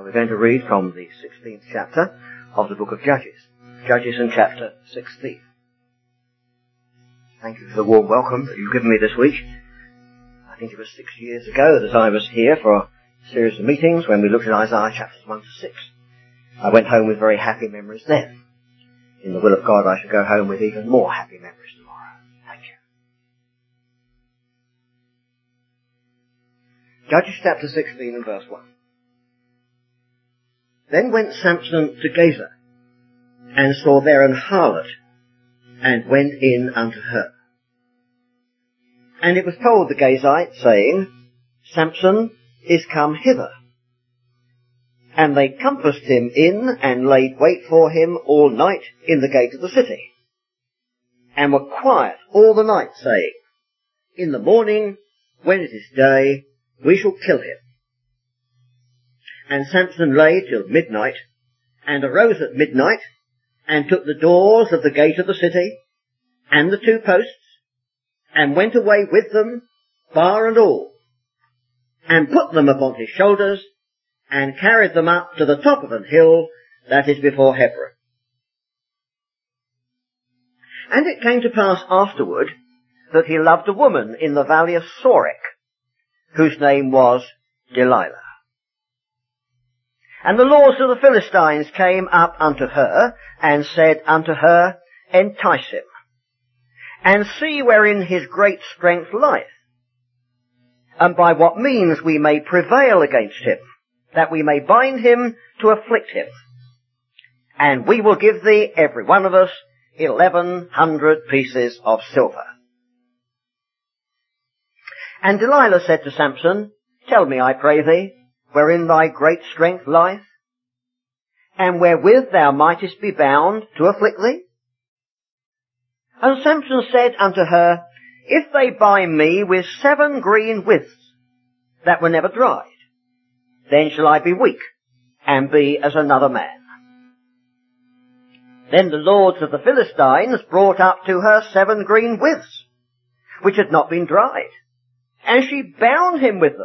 We're going to read from the 16th chapter of the book of Judges. Judges in chapter 16. Thank you for the warm welcome that you've given me this week. I think it was 6 years ago that I was here for a series of meetings when we looked at Isaiah chapters 1 to 6. I went home with very happy memories then. In the will of God, I shall go home with even more happy memories tomorrow. Thank you. Judges chapter 16 and verse 1. Then went Samson to Gaza, and saw there an harlot, and went in unto her. And it was told the Gazites, saying, Samson is come hither. And they compassed him in, and laid wait for him all night in the gate of the city, and were quiet all the night, saying, In the morning, when it is day, we shall kill him. And Samson lay till midnight, and arose at midnight, and took the doors of the gate of the city, and the 2 posts, and went away with them, bar and all, and put them upon his shoulders, and carried them up to the top of an hill that is before Hebron. And it came to pass afterward that he loved a woman in the valley of Sorek, whose name was Delilah. And the lords of the Philistines came up unto her, and said unto her, Entice him, and see wherein his great strength lieth, and by what means we may prevail against him, that we may bind him to afflict him. And we will give thee, every one of us, 1,100 pieces of silver. And Delilah said to Samson, Tell me, I pray thee, wherein thy great strength lieth, and wherewith thou mightest be bound to afflict thee? And Samson said unto her, If they bind me with 7 green withs that were never dried, then shall I be weak, and be as another man. Then the lords of the Philistines brought up to her 7 green withs, which had not been dried, and she bound him with them.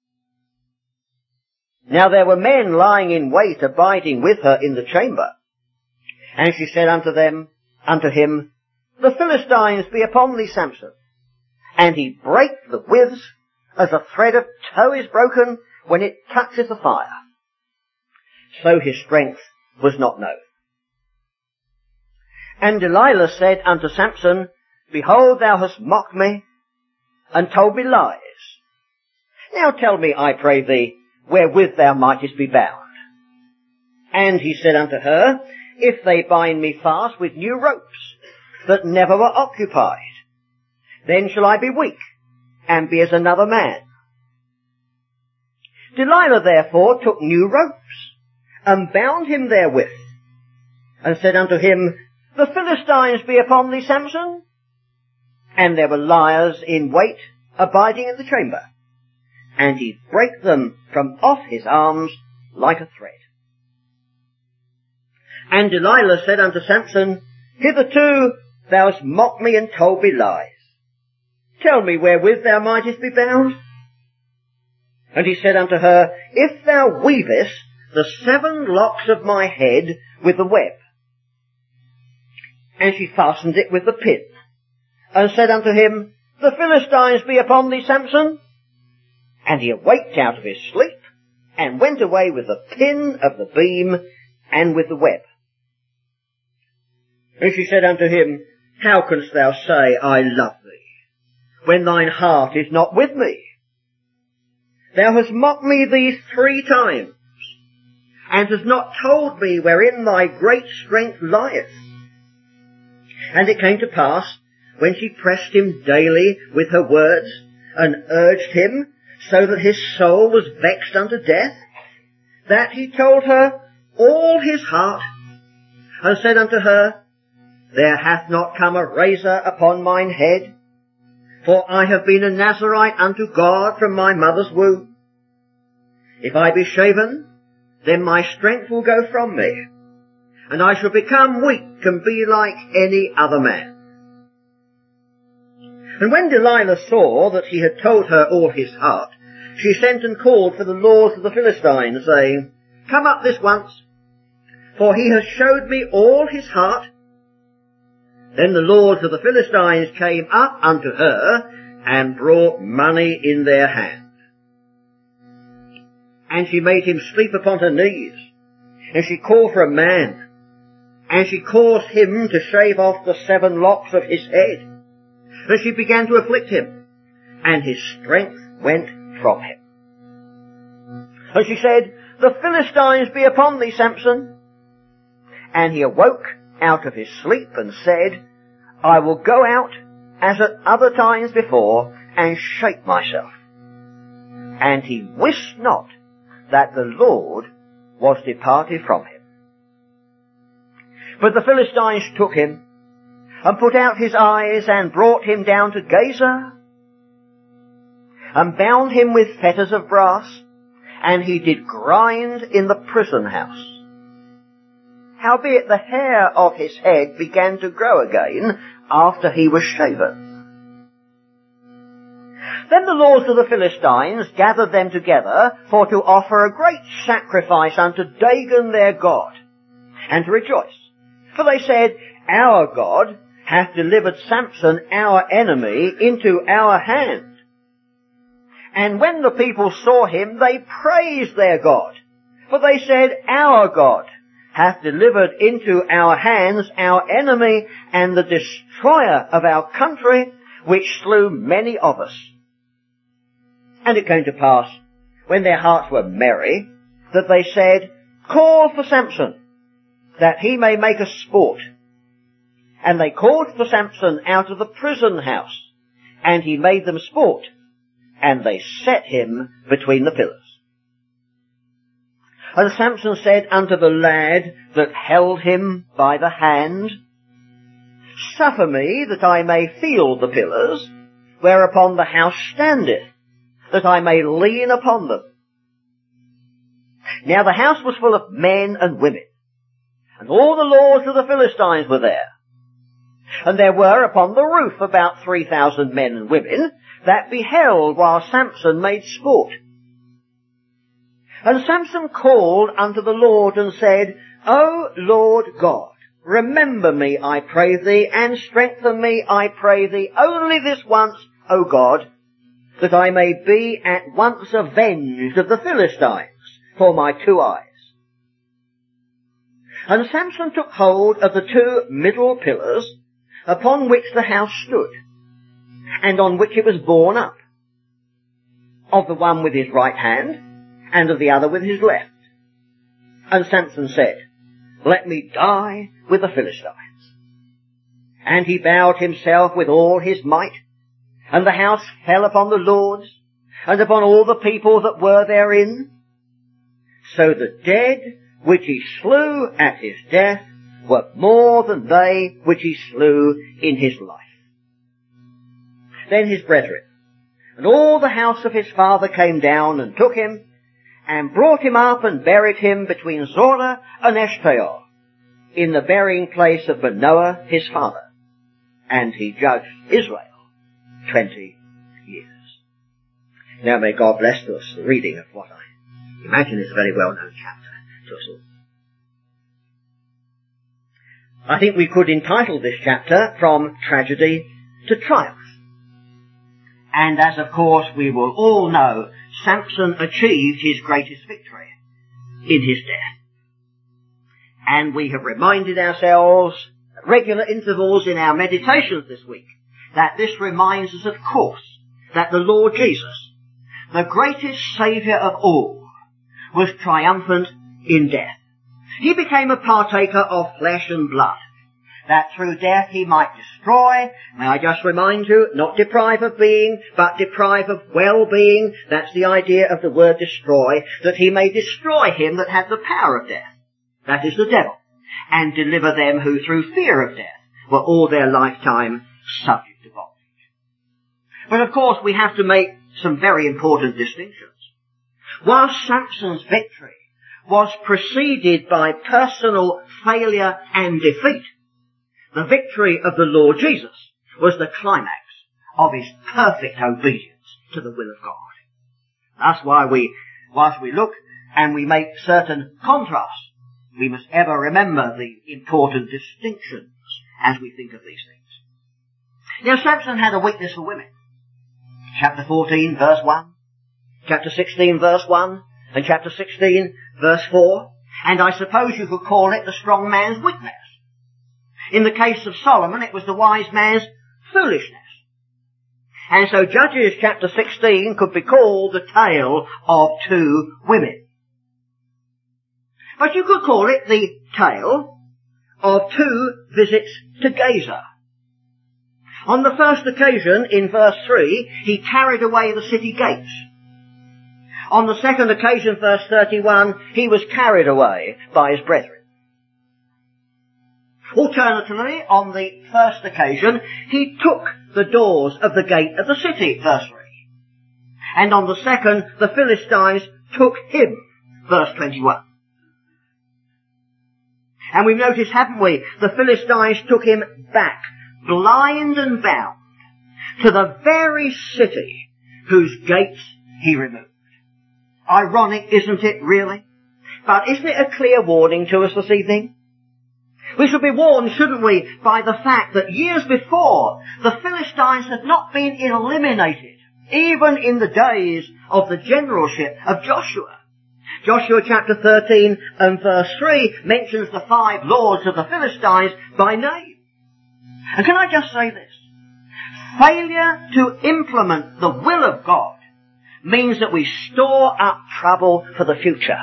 Now there were men lying in wait, abiding with her in the chamber. And she said unto him, The Philistines be upon thee, Samson. And he brake the withs, as a thread of tow is broken when it toucheth the fire. So his strength was not known. And Delilah said unto Samson, Behold, thou hast mocked me, and told me lies. Now tell me, I pray thee, wherewith thou mightest be bound. And he said unto her, If they bind me fast with new ropes, that never were occupied, then shall I be weak, and be as another man. Delilah therefore took new ropes, and bound him therewith, and said unto him, The Philistines be upon thee, Samson. And there were liars in wait, abiding in the chamber. And he brake them from off his arms like a thread. And Delilah said unto Samson, Hitherto thou hast mocked me and told me lies. Tell me wherewith thou mightest be bound. And he said unto her, If thou weavest the 7 locks of my head with the web. And she fastened it with the pin, and said unto him, The Philistines be upon thee, Samson. And he awaked out of his sleep, and went away with the pin of the beam, and with the web. And she said unto him, How canst thou say, I love thee, when thine heart is not with me? Thou hast mocked me these 3 times, and hast not told me wherein thy great strength lieth. And it came to pass, when she pressed him daily with her words, and urged him, so that his soul was vexed unto death, that he told her all his heart, and said unto her, There hath not come a razor upon mine head, for I have been a Nazarite unto God from my mother's womb. If I be shaven, then my strength will go from me, and I shall become weak and be like any other man. And when Delilah saw that he had told her all his heart, she sent and called for the lords of the Philistines, saying, come up this once, for he has showed me all his heart. Then the lords of the Philistines came up unto her, and brought money in their hand. And she made him sleep upon her knees, and she called for a man, and she caused him to shave off the 7 locks of his head, and she began to afflict him, and his strength went from him. And she said, the Philistines be upon thee, Samson. And he awoke out of his sleep and said, I will go out as at other times before and shake myself. And he wist not that the Lord was departed from him. But the Philistines took him and put out his eyes and brought him down to Gaza and bound him with fetters of brass, and he did grind in the prison house. Howbeit the hair of his head began to grow again after he was shaven. Then the lords of the Philistines gathered them together for to offer a great sacrifice unto Dagon their god, and to rejoice. For they said, our God hath delivered Samson our enemy into our hand. And when the people saw him, they praised their God. For they said, our God hath delivered into our hands our enemy and the destroyer of our country, which slew many of us. And it came to pass, when their hearts were merry, that they said, call for Samson, that he may make us sport. And they called for Samson out of the prison house, and he made them sport, and they set him between the pillars. And Samson said unto the lad that held him by the hand, suffer me that I may feel the pillars, whereupon the house standeth, that I may lean upon them. Now the house was full of men and women, and all the lords of the Philistines were there. And there were upon the roof about 3,000 men and women that beheld while Samson made sport. And Samson called unto the Lord and said, O Lord God, remember me, I pray thee, and strengthen me, I pray thee, only this once, O God, that I may be at once avenged of the Philistines for my 2 eyes. And Samson took hold of the 2 middle pillars upon which the house stood, and on which it was borne up, of the one with his right hand, and of the other with his left. And Samson said, let me die with the Philistines. And he bowed himself with all his might, and the house fell upon the lords, and upon all the people that were therein. So the dead which he slew at his death were more than they which he slew in his life. Then his brethren and all the house of his father came down and took him, and brought him up and buried him between Zorah and Eshtaol, in the burying place of Manoah his father. And he judged Israel 20 years. Now may God bless to us the reading of what I imagine is a very well-known chapter to us all. I think we could entitle this chapter From Tragedy to Triumph. And as of course we will all know, Samson achieved his greatest victory in his death. And we have reminded ourselves at regular intervals in our meditations this week that this reminds us, of course, that the Lord Jesus, the greatest Saviour of all, was triumphant in death. He became a partaker of flesh and blood, that through death he might destroy, may I just remind you, not deprive of being, but deprive of well-being. That's the idea of the word destroy, that he may destroy him that had the power of death, that is the devil, and deliver them who through fear of death were all their lifetime subject to bondage. But of course we have to make some very important distinctions. While Samson's victory was preceded by personal failure and defeat, the victory of the Lord Jesus was the climax of his perfect obedience to the will of God. That's why whilst we look and we make certain contrasts, we must ever remember the important distinctions as we think of these things. Now, Samson had a weakness for women. Chapter 14, verse 1, chapter 16, verse 1, and chapter 16, verse 4, and I suppose you could call it the strong man's weakness. In the case of Solomon, it was the wise man's foolishness. And so Judges chapter 16 could be called the tale of two women. But you could call it the tale of two visits to Gaza. On the first occasion, in verse 3, he carried away the city gates. On the second occasion, verse 31, he was carried away by his brethren. Alternatively, on the first occasion, he took the doors of the gate of the city, verse 3. And on the second, the Philistines took him, verse 21. And we've noticed, haven't we, the Philistines took him back, blind and bound, to the very city whose gates he removed. Ironic, isn't it, really? But isn't it a clear warning to us this evening? We should be warned, shouldn't we, by the fact that years before, the Philistines had not been eliminated, even in the days of the generalship of Joshua. Joshua chapter 13 and verse 3 mentions the 5 lords of the Philistines by name. And can I just say this? Failure to implement the will of God means that we store up trouble for the future.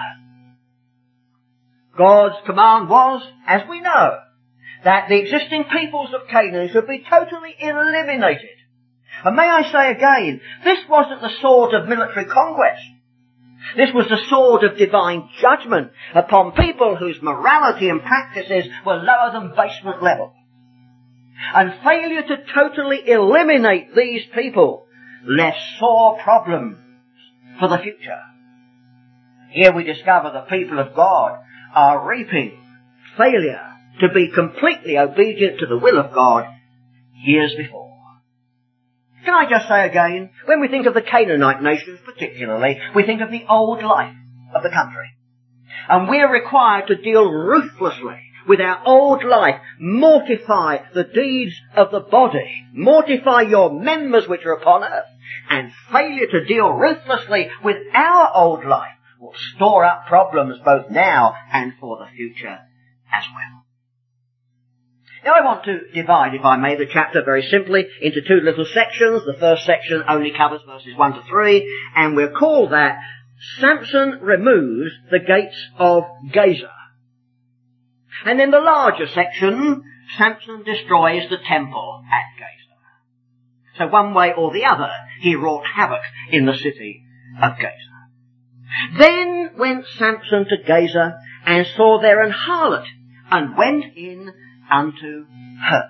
God's command was, as we know, that the existing peoples of Canaan should be totally eliminated. And may I say again, this wasn't the sword of military conquest. This was the sword of divine judgment upon people whose morality and practices were lower than basement level. And failure to totally eliminate these people left sore problems for the future. Here we discover the people of God are reaping failure to be completely obedient to the will of God years before. Can I just say again, when we think of the Canaanite nations particularly, we think of the old life of the country. And we're required to deal ruthlessly with our old life, mortify the deeds of the body, mortify your members which are upon earth, and failure to deal ruthlessly with our old life will store up problems both now and for the future as well. Now I want to divide, if I may, the chapter very simply into 2 little sections. The first section only covers verses 1 to 3, and we'll call that Samson removes the gates of Gaza. And in the larger section, Samson destroys the temple at Gaza. So one way or the other, he wrought havoc in the city of Gaza. Then went Samson to Gaza, and saw there an harlot, and went in unto her.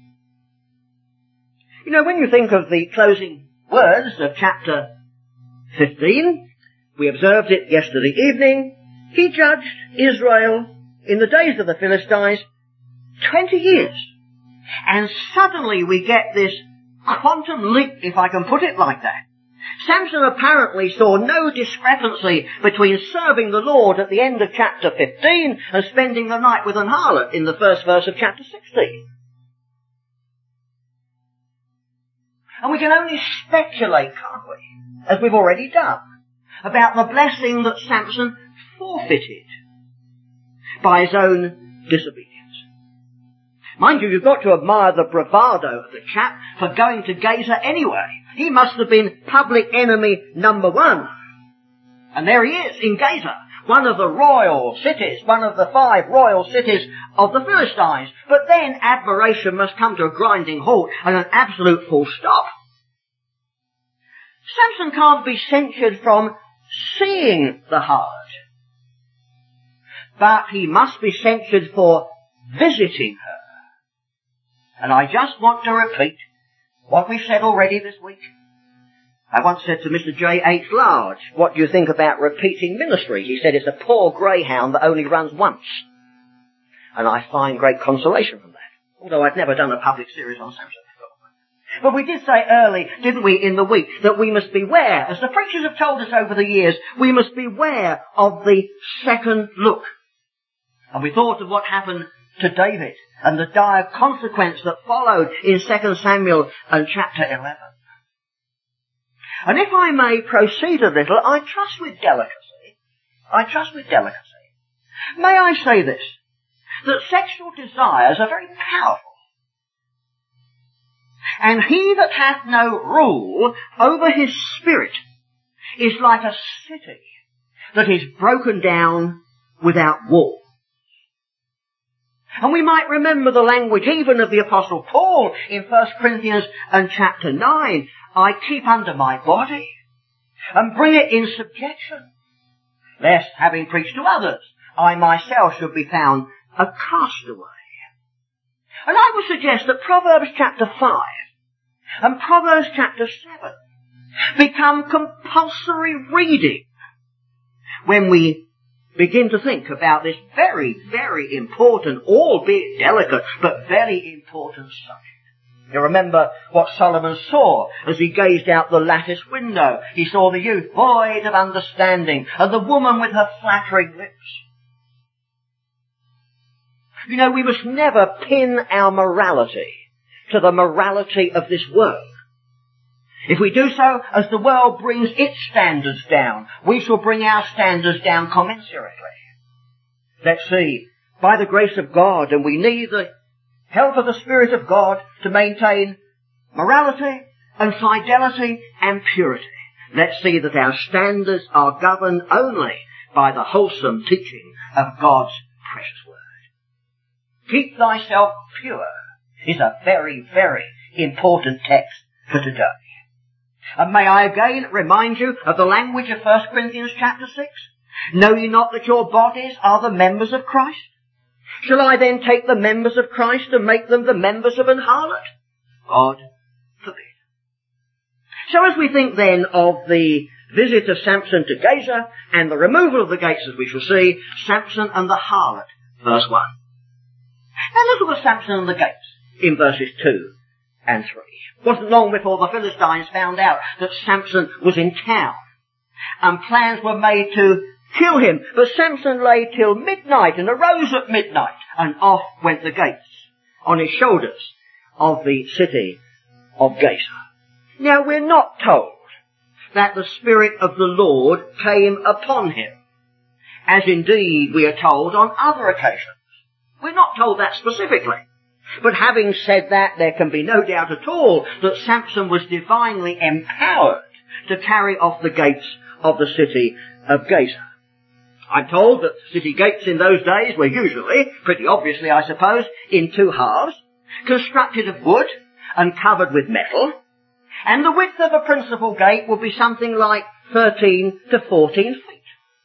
You know, when you think of the closing words of chapter 15, we observed it yesterday evening, he judged Israel in the days of the Philistines 20 years. And suddenly we get this quantum leap, if I can put it like that. Samson apparently saw no discrepancy between serving the Lord at the end of chapter 15 and spending the night with an harlot in the first verse of chapter 16. And we can only speculate, can't we, as we've already done, about the blessing that Samson forfeited by his own disobedience. Mind you, you've got to admire the bravado of the chap for going to Gaza anyway. He must have been public enemy number 1. And there he is, in Gaza, one of the royal cities, one of the 5 royal cities of the Philistines. But then admiration must come to a grinding halt and an absolute full stop. Samson can't be censured from seeing the harlot, but he must be censured for visiting her. And I just want to repeat what we said already this week. I once said to Mr. J. H. Large, what do you think about repeating ministry? He said it's a poor greyhound that only runs once. And I find great consolation from that, although I'd never done a public series on Samson before. But we did say early, didn't we, in the week, that we must beware, as the preachers have told us over the years, we must beware of the second look. And we thought of what happened to David and the dire consequence that followed in 2 Samuel and chapter 11. And if I may proceed a little, I trust with delicacy, may I say this, that sexual desires are very powerful. And he that hath no rule over his spirit is like a city that is broken down without walls. And we might remember the language even of the Apostle Paul in 1 Corinthians and chapter 9. I keep under my body and bring it in subjection, lest, having preached to others, I myself should be found a castaway. And I would suggest that Proverbs chapter 5 and Proverbs chapter 7 become compulsory reading when we begin to think about this very, very important, albeit delicate, but very important subject. You remember what Solomon saw as he gazed out the lattice window. He saw the youth void of understanding and the woman with her flattering lips. You know, we must never pin our morality to the morality of this world. If we do so, as the world brings its standards down, we shall bring our standards down commensurately. Let's see, by the grace of God, and we need the help of the Spirit of God to maintain morality and fidelity and purity. Let's see that our standards are governed only by the wholesome teaching of God's precious word. Keep thyself pure is a very, very important text for today. And may I again remind you of the language of 1 Corinthians chapter 6? Know ye not that your bodies are the members of Christ? Shall I then take the members of Christ and make them the members of an harlot? God forbid. So as we think then of the visit of Samson to Gaza and the removal of the gates, as we shall see, Samson and the harlot, verse 1. Now look at Samson and the gates in verses 2 and 3. It wasn't long before the Philistines found out that Samson was in town, and plans were made to kill him. But Samson lay till midnight and arose at midnight, and off went the gates on his shoulders of the city of Gaza. Now we're not told that the Spirit of the Lord came upon him, as indeed we are told on other occasions. We're not told that specifically. But having said that, there can be no doubt at all that Samson was divinely empowered to carry off the gates of the city of Gaza. I'm told that city gates in those days were usually, pretty obviously I suppose, in two halves, constructed of wood and covered with metal, and the width of a principal gate would be something like 13 to 14 feet.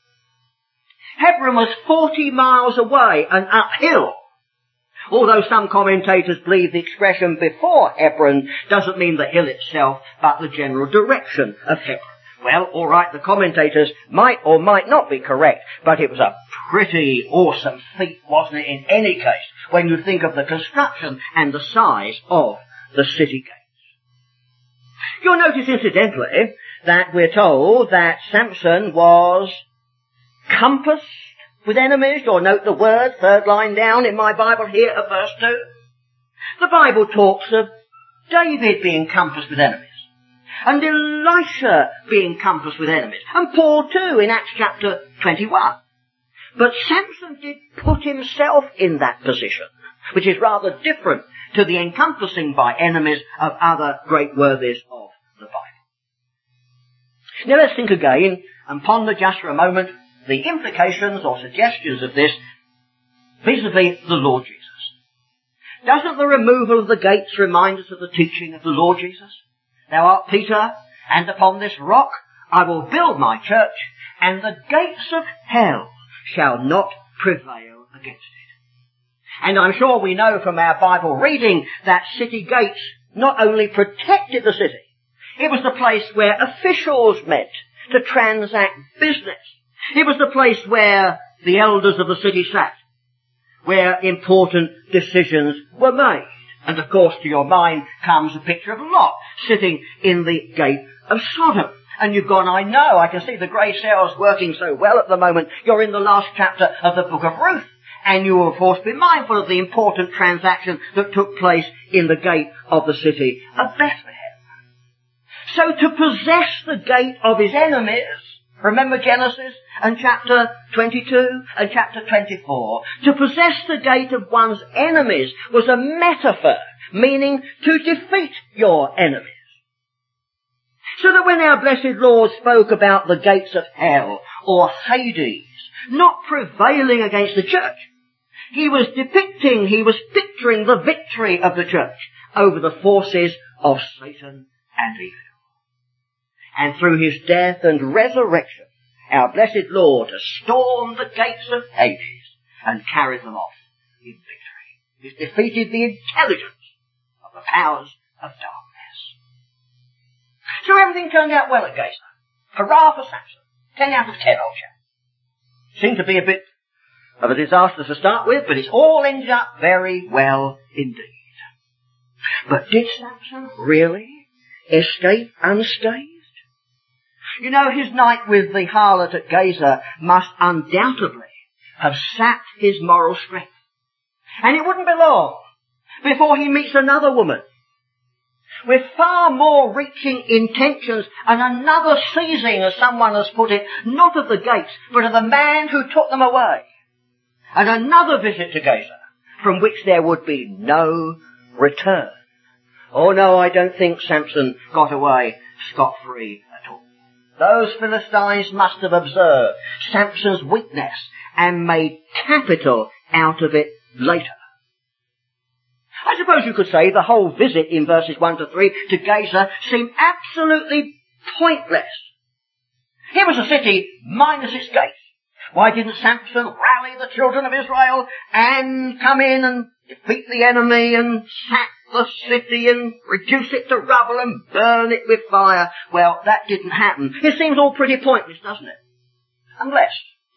Hebron was 40 miles away and uphill. Although some commentators believe the expression before Hebron doesn't mean the hill itself, but the general direction of Hebron. Well, all right, the commentators might or might not be correct, but it was a pretty awesome feat, wasn't it, in any case, when you think of the construction and the size of the city gates. You'll notice, incidentally, that we're told that Samson was compassed with enemies. Or note the word, third line down in my Bible here at verse 2. The Bible talks of David being compassed with enemies, and Elisha being compassed with enemies, and Paul too in Acts chapter 21. But Samson did put himself in that position, which is rather different to the encompassing by enemies of other great worthies of the Bible. Now let's think again and ponder just for a moment the implications or suggestions of this vis-a-vis the Lord Jesus. Doesn't the removal of the gates remind us of the teaching of the Lord Jesus? Thou art Peter, and upon this rock I will build my church, and the gates of hell shall not prevail against it. And I'm sure we know from our Bible reading that city gates not only protected the city, it was the place where officials met to transact business. It was the place where the elders of the city sat, where important decisions were made. And of course to your mind comes a picture of Lot sitting in the gate of Sodom. And you've gone, I know, I can see the grey cells working so well at the moment. You're in the last chapter of the book of Ruth. And you will of course be mindful of the important transaction that took place in the gate of the city of Bethlehem. So to possess the gate of his enemies, remember Genesis and chapter 22 and chapter 24, to possess the gate of one's enemies was a metaphor, meaning to defeat your enemies. So that when our blessed Lord spoke about the gates of hell or Hades not prevailing against the church, he was picturing the victory of the church over the forces of Satan and evil. And through his death and resurrection, our blessed Lord has stormed the gates of Hades and carried them off in victory. He's defeated the intelligence of the powers of darkness. So everything turned out well at Gaza. Hurrah for Samson. 10 out of 10, old chap. Seemed to be a bit of a disaster to start with, but it's all ended up very well indeed. But did Samson really escape unscathed? You know, his night with the harlot at Gaza must undoubtedly have sapped his moral strength. And it wouldn't be long before he meets another woman with far more reaching intentions and another seizing, as someone has put it, not of the gates, but of the man who took them away. And another visit to Gaza, from which there would be no return. Oh no, I don't think Samson got away scot-free at all. Those Philistines must have observed Samson's weakness and made capital out of it later. I suppose you could say the whole visit in verses 1 to 3 to Gaza seemed absolutely pointless. It was a city minus its gates. Why didn't Samson rally the children of Israel and come in and defeat the enemy and sack the city and reduce it to rubble and burn it with fire? Well, that didn't happen. It seems all pretty pointless, doesn't it? Unless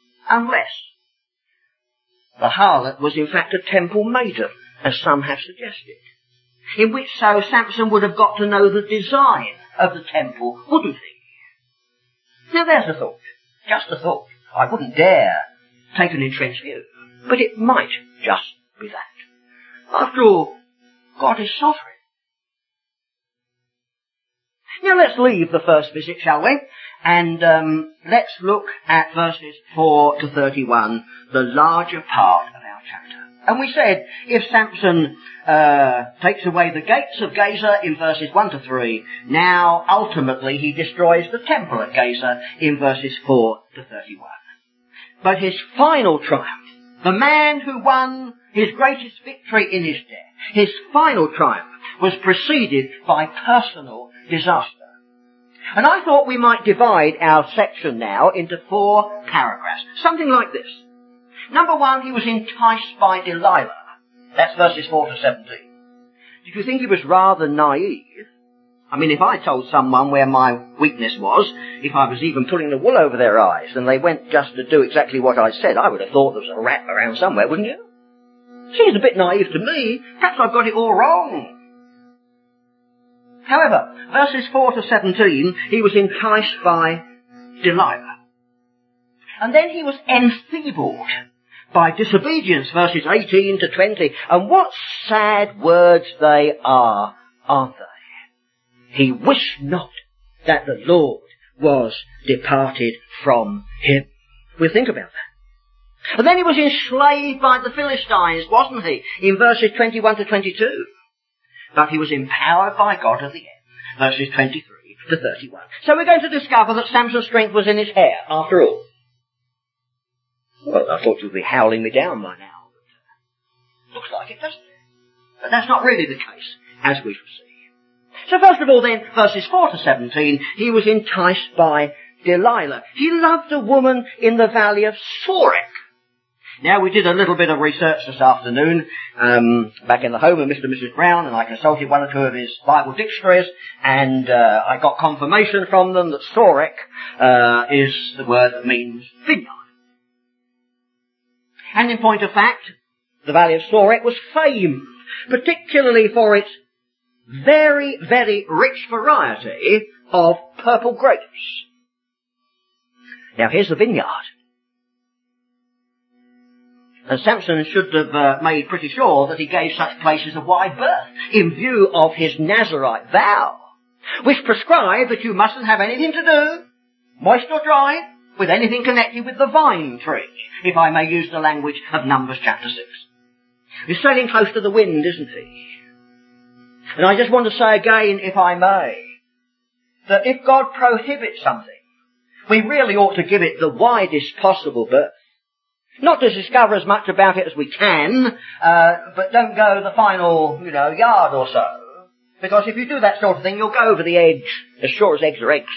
the harlot was in fact a temple maiden, as some have suggested. In which so Samson would have got to know the design of the temple, wouldn't he? Now there's a thought. Just a thought. I wouldn't dare take an entrenched view. But it might just be that. After all, God is sovereign. Now let's leave the first visit, shall we? And let's look at verses 4 to 31, the larger part of our chapter. And we said, if Samson takes away the gates of Gaza in verses 1 to 3, now ultimately he destroys the temple at Gaza in verses 4 to 31. But his final triumph, the man who won his greatest victory in his death, his final triumph was preceded by personal disaster. And I thought we might divide our section now into 4 paragraphs, something like this. Number 1, he was enticed by Delilah. That's verses 4 to 17. Did you think he was rather naive? I mean, if I told someone where my weakness was, if I was even pulling the wool over their eyes, and they went just to do exactly what I said, I would have thought there was a rat around somewhere, wouldn't you? Seems a bit naive to me. Perhaps I've got it all wrong. However, verses 4 to 17, he was enticed by Delilah. And then he was enfeebled by disobedience, verses 18 to 20. And what sad words they are, aren't they? He wished not that the Lord was departed from him. We'll think about that. And then he was enslaved by the Philistines, wasn't he? In verses 21 to 22. But he was empowered by God at the end. Verses 23 to 31. So we're going to discover that Samson's strength was in his hair, after all. Well, I thought you'd be howling me down by now. But looks like it, doesn't it? But that's not really the case, as we shall see. So first of all then, verses 4 to 17, he was enticed by Delilah. He loved a woman in the valley of Sorek. Now, we did a little bit of research this afternoon, back in the home of Mr. and Mrs. Brown, and I consulted one or two of his Bible dictionaries, and I got confirmation from them that Sorek is the word that means vineyard. And in point of fact, the valley of Sorek was famed particularly for its very, very rich variety of purple grapes. Now here's the vineyard. And Samson should have made pretty sure that he gave such places a wide berth in view of his Nazirite vow, which prescribed that you mustn't have anything to do, moist or dry, with anything connected with the vine tree, if I may use the language of Numbers chapter 6. He's sailing close to the wind, isn't he? And I just want to say again, if I may, that if God prohibits something, we really ought to give it the widest possible berth. Not to discover as much about it as we can, but don't go the final, yard or so. Because if you do that sort of thing, you'll go over the edge as sure as eggs are eggs.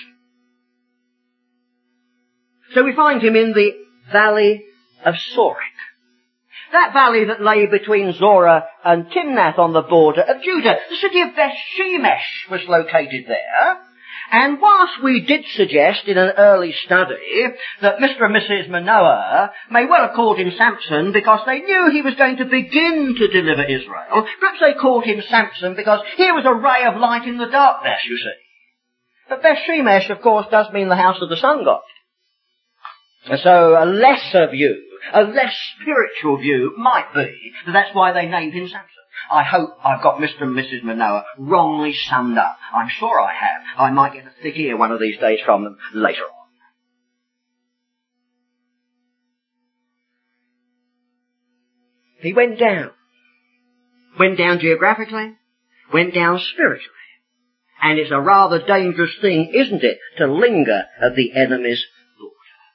So we find him in the valley of Sorek. That valley that lay between Zorah and Timnath on the border of Judah. The city of Beth-Shemesh was located there. And whilst we did suggest in an early study that Mr. and Mrs. Manoah may well have called him Samson because they knew he was going to begin to deliver Israel, perhaps they called him Samson because here was a ray of light in the darkness, you see. But Beth-Shemesh, of course, does mean the house of the sun god. And so a lesser view, a less spiritual view might be that that's why they named him Samson. I hope I've got Mr. and Mrs. Manoah wrongly summed up. I'm sure I have. I might get a thick ear one of these days from them later on. He went down. Went down geographically, went down spiritually. And it's a rather dangerous thing, isn't it, to linger at the enemy's border.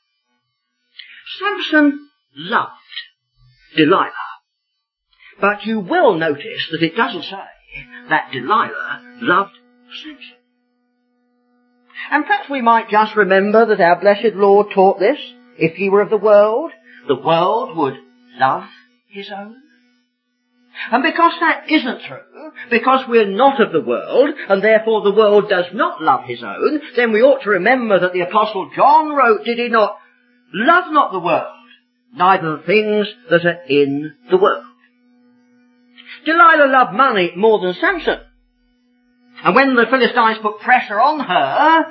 Samson loved Delilah. But you will notice that it doesn't say that Delilah loved Samson. And perhaps we might just remember that our blessed Lord taught this. If he were of the world would love his own. And because that isn't true, because we're not of the world, and therefore the world does not love his own, then we ought to remember that the Apostle John wrote, did he not, love not the world, neither the things that are in the world. Delilah loved money more than Samson. And when the Philistines put pressure on her,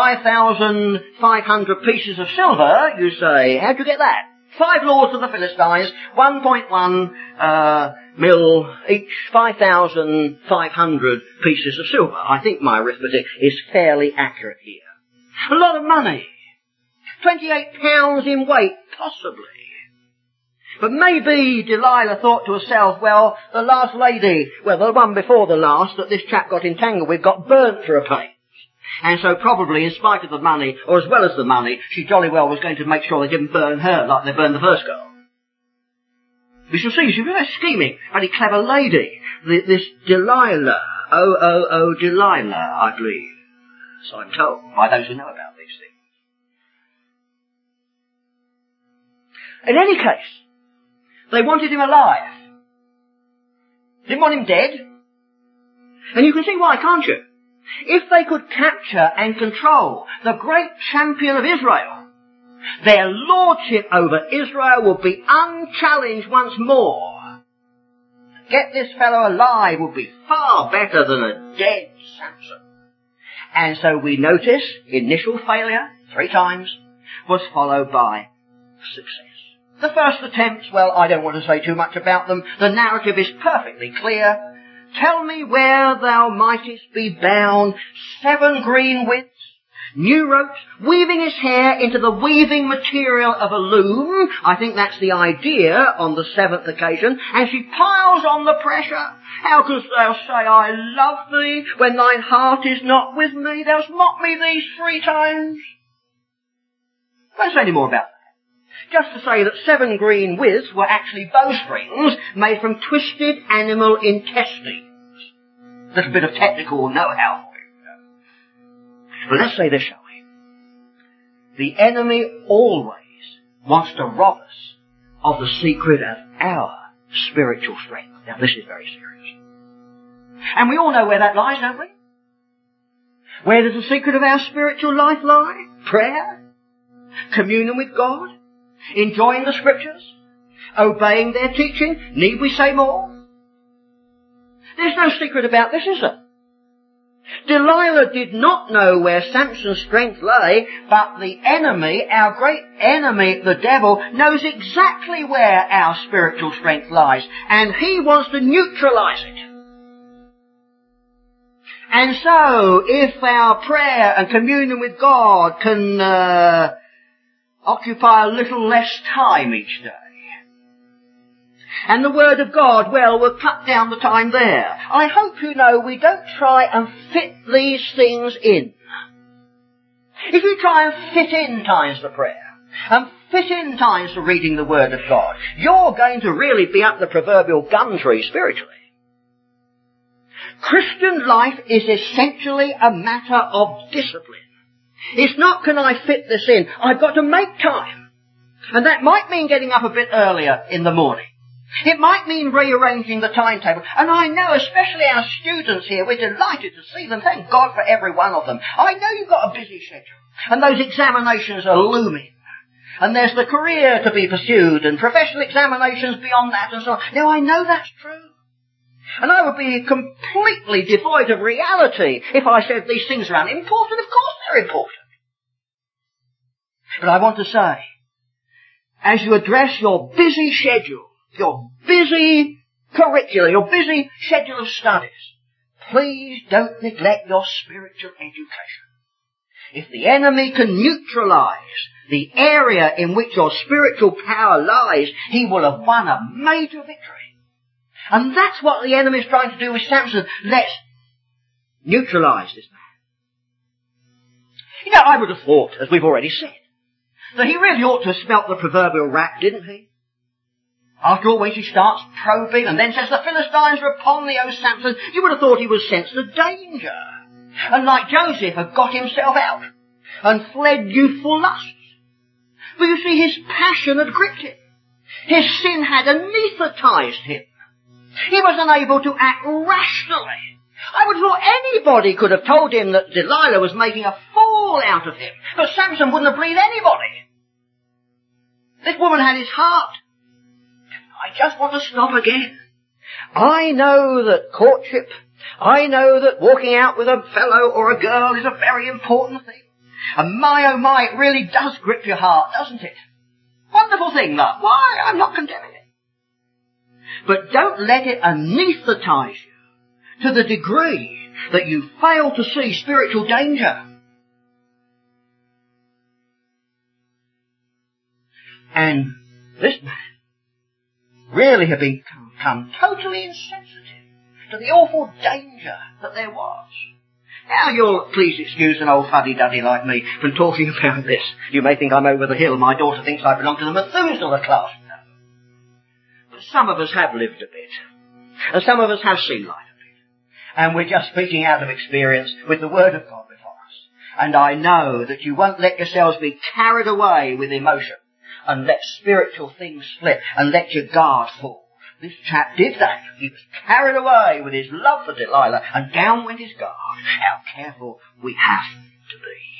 5,500 pieces of silver, you say, how'd you get that? 5 lords of the Philistines, 1.1 mil each, 5,500 pieces of silver. I think my arithmetic is fairly accurate here. A lot of money. 28 pounds in weight, possibly. But maybe Delilah thought to herself, well, the last lady, well, the one before the last that this chap got entangled with got burnt for a pains. And so probably, in spite of the money, or as well as the money, she jolly well was going to make sure they didn't burn her like they burned the first girl. We shall see, she's a very scheming, very clever lady. This Delilah, Delilah, I believe. So I'm told by those who know about these things. In any case, they wanted him alive. Didn't want him dead. And you can see why, can't you? If they could capture and control the great champion of Israel, their lordship over Israel would be unchallenged once more. Get this fellow alive would be far better than a dead Samson. And so we notice initial failure, 3 times, was followed by success. The first attempts, well, I don't want to say too much about them. The narrative is perfectly clear. Tell me where thou mightest be bound, 7 green widths, new ropes, weaving his hair into the weaving material of a loom. I think that's the idea on the 7th occasion. And she piles on the pressure. How canst thou say, I love thee, when thine heart is not with me? Thou hast mocked me these 3 times. I won't say any more about that. Just to say that 7 green withes were actually bowstrings made from twisted animal intestines. A little bit of technical know-how for you. But let's say this, shall we? The enemy always wants to rob us of the secret of our spiritual strength. Now this is very serious. And we all know where that lies, don't we? Where does the secret of our spiritual life lie? Prayer? Communion with God? Enjoying the Scriptures? Obeying their teaching? Need we say more? There's no secret about this, is there? Delilah did not know where Samson's strength lay, but the enemy, our great enemy, the devil, knows exactly where our spiritual strength lies, and he wants to neutralize it. And so, if our prayer and communion with God can occupy a little less time each day, and the Word of God, well, we'll cut down the time there. I hope you know we don't try and fit these things in. If you try and fit in times for prayer, and fit in times for reading the Word of God, you're going to really be up the proverbial gum tree spiritually. Christian life is essentially a matter of discipline. It's not, can I fit this in? I've got to make time. And that might mean getting up a bit earlier in the morning. It might mean rearranging the timetable. And I know, especially our students here, we're delighted to see them. Thank God for every one of them. I know you've got a busy schedule. And those examinations are looming. And there's the career to be pursued and professional examinations beyond that and so on. Now, I know that's true. And I would be completely devoid of reality if I said these things are unimportant. Of course they're important. But I want to say, as you address your busy schedule, your busy curricula, your busy schedule of studies, please don't neglect your spiritual education. If the enemy can neutralize the area in which your spiritual power lies, he will have won a major victory. And that's what the enemy is trying to do with Samson. Let's neutralize this man. You know, I would have thought, as we've already said, that he really ought to have smelt the proverbial rat, didn't he? After all, when she starts probing and then says, the Philistines are upon thee, O Samson, you would have thought he was sensed the danger. And like Joseph, had got himself out and fled youthful lusts. But you see, his passion had gripped him. His sin had anaesthetized him. He was unable to act rationally. I would have thought anybody could have told him that Delilah was making a fool out of him. But Samson wouldn't have believed anybody. This woman had his heart. I just want to stop again. I know that courtship, I know that walking out with a fellow or a girl is a very important thing. And my, oh my, it really does grip your heart, doesn't it? Wonderful thing, love. Why? I'm not condemning it. But don't let it anaesthetize you to the degree that you fail to see spiritual danger. And this man really had become totally insensitive to the awful danger that there was. Now you'll please excuse an old fuddy-duddy like me from talking about this. You may think I'm over the hill. My daughter thinks I belong to the Methuselah class. No. But some of us have lived a bit. And some of us have seen life a bit. And we're just speaking out of experience with the Word of God before us. And I know that you won't let yourselves be carried away with emotion and let spiritual things slip and let your guard fall. This chap did that. He was carried away with his love for Delilah, and down went his guard. How careful we have to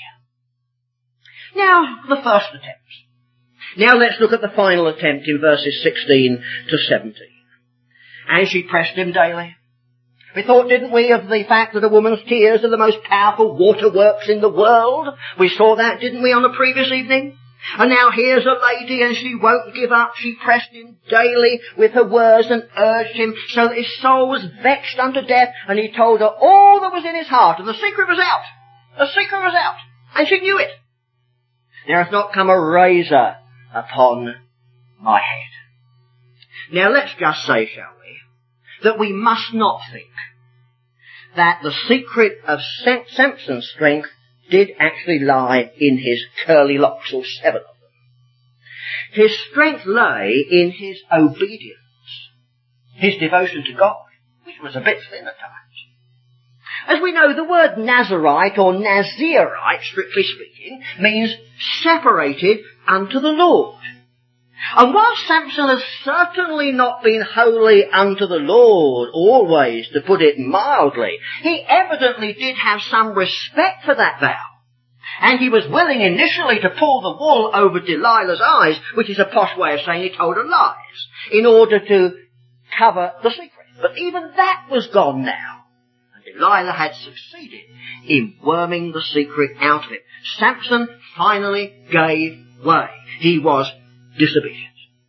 be. Now, the first attempt. Now let's look at the final attempt in verses 16 to 17. And she pressed him daily. We thought, didn't we, of the fact that a woman's tears are the most powerful waterworks in the world? We saw that, didn't we, on the previous evening? And now here's a lady, and she won't give up. She pressed him daily with her words and urged him, so that his soul was vexed unto death, and he told her all that was in his heart, and the secret was out. The secret was out, and she knew it. There hath not come a razor upon my head. Now let's just say, shall we, that we must not think that the secret of Samson's strength did actually lie in his curly locks, or 7 of them. His strength lay in his obedience, his devotion to God, which was a bit thin at times. As we know, the word Nazarite or Nazirite, strictly speaking, means separated unto the Lord. And while Samson has certainly not been holy unto the Lord always, to put it mildly, he evidently did have some respect for that vow. And he was willing initially to pull the wool over Delilah's eyes, which is a posh way of saying he told her lies, in order to cover the secret. But even that was gone now. And Delilah had succeeded in worming the secret out of him. Samson finally gave way. He was disobedient.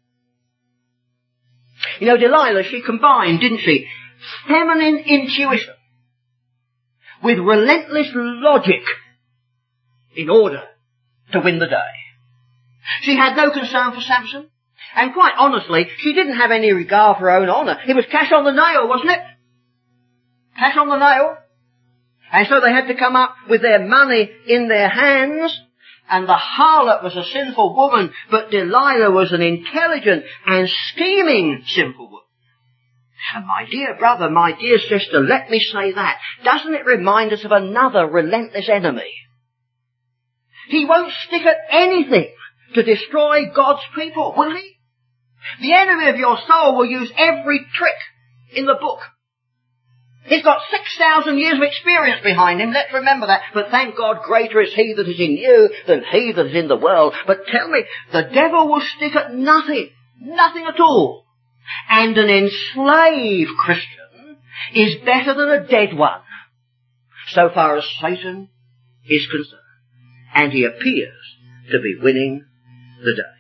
You know, Delilah, she combined, didn't she, feminine intuition with relentless logic in order to win the day. She had no concern for Samson, and quite honestly, she didn't have any regard for her own honour. It was cash on the nail, wasn't it? Cash on the nail. And so they had to come up with their money in their hands, and the harlot was a sinful woman, but Delilah was an intelligent and scheming sinful woman. And my dear brother, my dear sister, let me say that. Doesn't it remind us of another relentless enemy? He won't stick at anything to destroy God's people, will he? The enemy of your soul will use every trick in the book. He's got 6,000 years of experience behind him, let's remember that. But thank God, greater is he that is in you than he that is in the world. But tell me, the devil will stick at nothing at all. And an enslaved Christian is better than a dead one, so far as Satan is concerned. And he appears to be winning the day.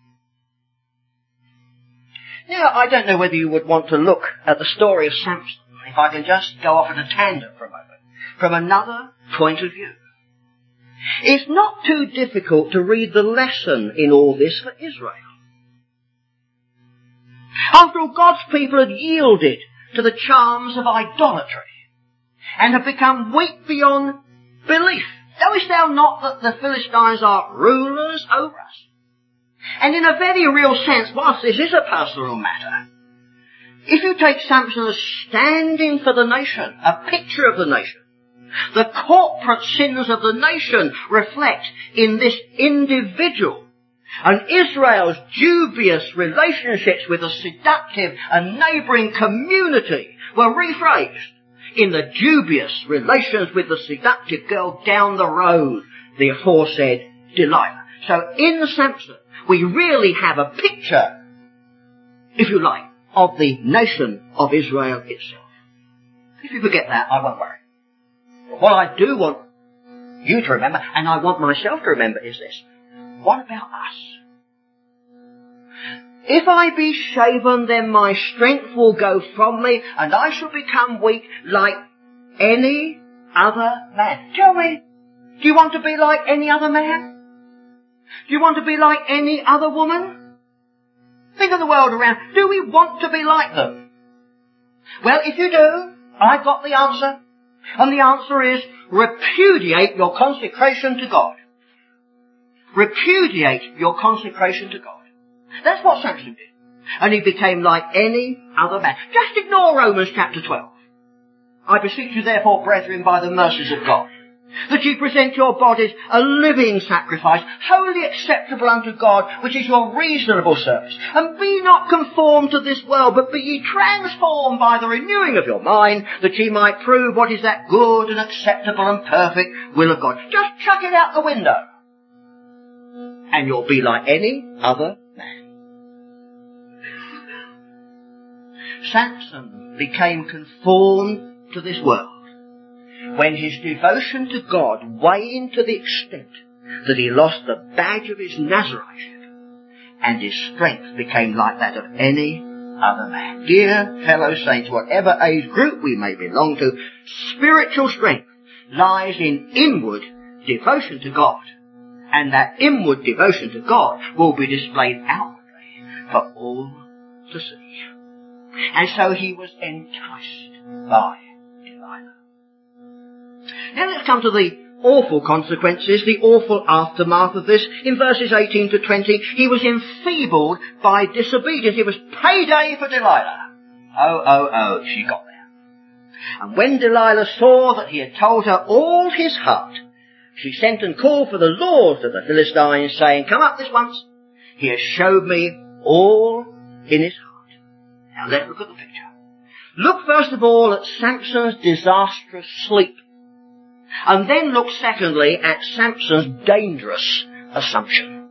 Now, I don't know whether you would want to look at the story of Samson, if I can just go off at a tangent for a moment, from another point of view. It's not too difficult to read the lesson in all this for Israel. After all, God's people had yielded to the charms of idolatry and have become weak beyond belief. Knowest thou not that the Philistines are rulers over us? And in a very real sense, whilst this is a personal matter, if you take Samson as standing for the nation, a picture of the nation, the corporate sins of the nation reflect in this individual. And Israel's dubious relationships with a seductive and neighbouring community were rephrased in the dubious relations with the seductive girl down the road, the aforesaid Delilah. So in Samson, we really have a picture, if you like, of the nation of Israel itself. If you forget that, I won't worry. But what I do want you to remember, and I want myself to remember, is this. What about us? If I be shaven, then my strength will go from me, and I shall become weak like any other man. Tell me, do you want to be like any other man? Do you want to be like any other woman? Think of the world around. Do we want to be like them? Well, if you do, I've got the answer. And the answer is, repudiate your consecration to God. Repudiate your consecration to God. That's what Samson did. And he became like any other man. Just ignore Romans chapter 12. I beseech you therefore, brethren, by the mercies of God, that ye present your bodies a living sacrifice, wholly acceptable unto God, which is your reasonable service. And be not conformed to this world, but be ye transformed by the renewing of your mind, that ye might prove what is that good and acceptable and perfect will of God. Just chuck it out the window, and you'll be like any other man. Samson became conformed to this world when his devotion to God waned to the extent that he lost the badge of his Nazarite, and his strength became like that of any other man. Dear fellow saints, whatever age group we may belong to, spiritual strength lies in inward devotion to God, and that inward devotion to God will be displayed outwardly for all to see. And so he was enticed by Delilah. Now let's come to the awful consequences, the awful aftermath of this. In verses 18 to 20, he was enfeebled by disobedience. It was payday for Delilah. Oh, she got there. And when Delilah saw that he had told her all his heart, she sent and called for the lords of the Philistines, saying, come up this once. He has showed me all in his heart. Now let's look at the picture. Look first of all at Samson's disastrous sleep. And then look secondly at Samson's dangerous assumption.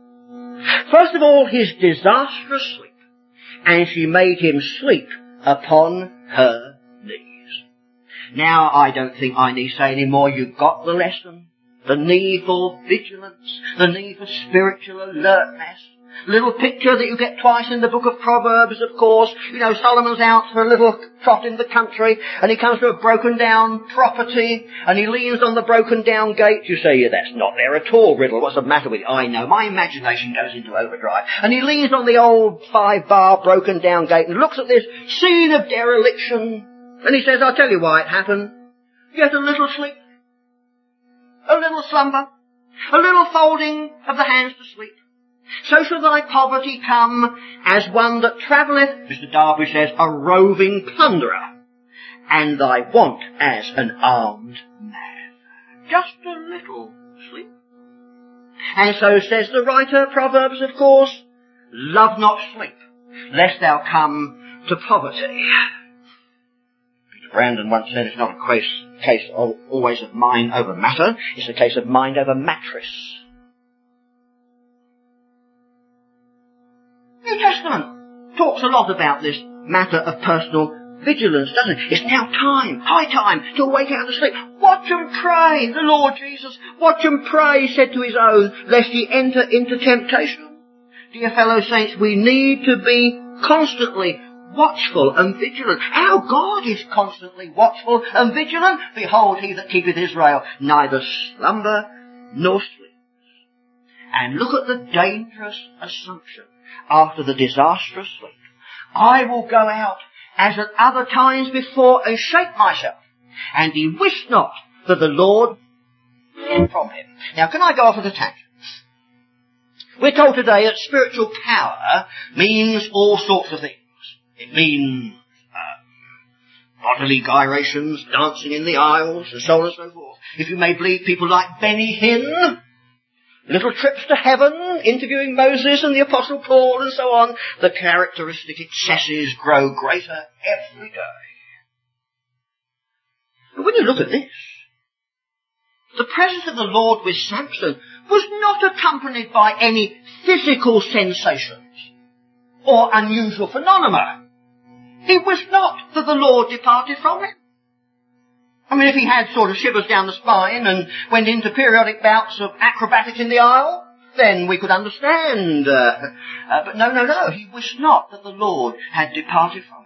First of all, his disastrous sleep. And she made him sleep upon her knees. Now, I don't think I need say any more. You've got the lesson. The need for vigilance, the need for spiritual alertness. Little picture that you get twice in the book of Proverbs, of course. You know, Solomon's out for a little trot in the country, and he comes to a broken down property, and he leans on the broken down gate. You say, yeah, that's not there at all, Riddle. What's the matter with you? I know, my imagination goes into overdrive. And he leans on the old 5-bar broken down gate and looks at this scene of dereliction, and he says, I'll tell you why it happened. Get a little sleep. A little slumber, a little folding of the hands to sleep. So shall thy poverty come as one that travelleth, Mr. Darby says, a roving plunderer, and thy want as an armed man. Just a little sleep. And so says the writer, Proverbs, of course, love not sleep, lest thou come to poverty. Brandon once said it's not a case always of mind over matter, it's a case of mind over mattress. New Testament talks a lot about this matter of personal vigilance, doesn't it? It's now time, high time, to awake out of sleep. Watch and pray, the Lord Jesus. Watch and pray, he said to his own, lest ye enter into temptation. Dear fellow saints, we need to be constantly watchful and vigilant. Our God is constantly watchful and vigilant. Behold, he that keepeth Israel neither slumber nor sleeps. And look at the dangerous assumption after the disastrous sleep. I will go out as at other times before and shake myself. And he wished not that the Lord from him. Now, can I go off at a tangent? We're told today that spiritual power means all sorts of things. It means bodily gyrations, dancing in the aisles, and so on and so forth. If you may believe people like Benny Hinn, little trips to heaven, interviewing Moses and the Apostle Paul and so on, the characteristic excesses grow greater every day. But when you look at this, the presence of the Lord with Samson was not accompanied by any physical sensations or unusual phenomena. It was not that the Lord departed from him. I mean, if he had sort of shivers down the spine and went into periodic bouts of acrobatics in the aisle, then we could understand. But no, he wished not that the Lord had departed from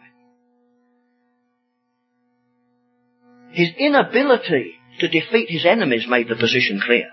him. His inability to defeat his enemies made the position clear.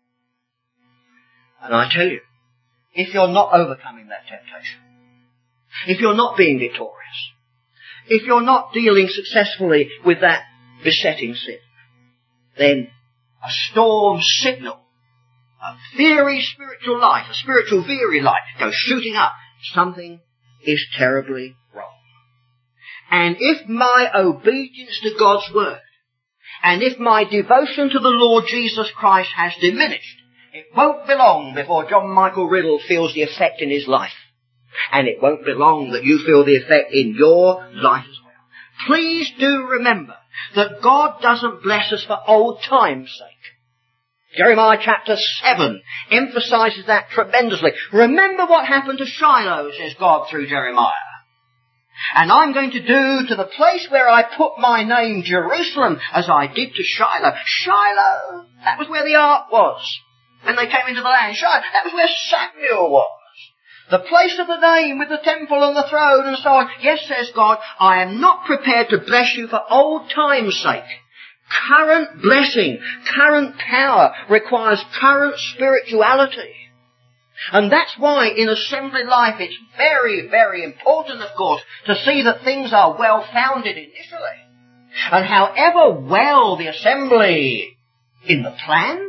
And I tell you, if you're not overcoming that temptation, if you're not being victorious, if you're not dealing successfully with that besetting sin, then a storm signal, a fiery spiritual light, a spiritual veery light goes shooting up. Something is terribly wrong. And if my obedience to God's word, and if my devotion to the Lord Jesus Christ has diminished, it won't be long before John Michael Riddle feels the effect in his life. And it won't be long that you feel the effect in your life as well. Please do remember that God doesn't bless us for old time's sake. Jeremiah chapter 7 emphasizes that tremendously. Remember what happened to Shiloh, says God through Jeremiah. And I'm going to do to the place where I put my name, Jerusalem, as I did to Shiloh. Shiloh, that was where the ark was when they came into the land. Shiloh, that was where Samuel was. The place of the name with the temple and the throne and so on. Yes, says God, I am not prepared to bless you for old time's sake. Current blessing, current power requires current spirituality. And that's why in assembly life it's very, very important, of course, to see that things are well founded initially. And however well the assembly in the plan,